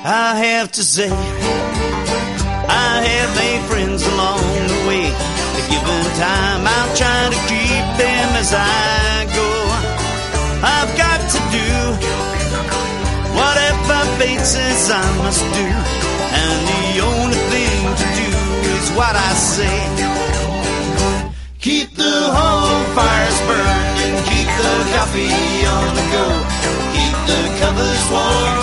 I have to say, I have made friends along the way. A given time, I'll try to keep them as I go. I've got to do whatever fate says I must do, and the only thing to do is what I say. Keep the home fires burning, keep the coffee on the go, keep the covers warm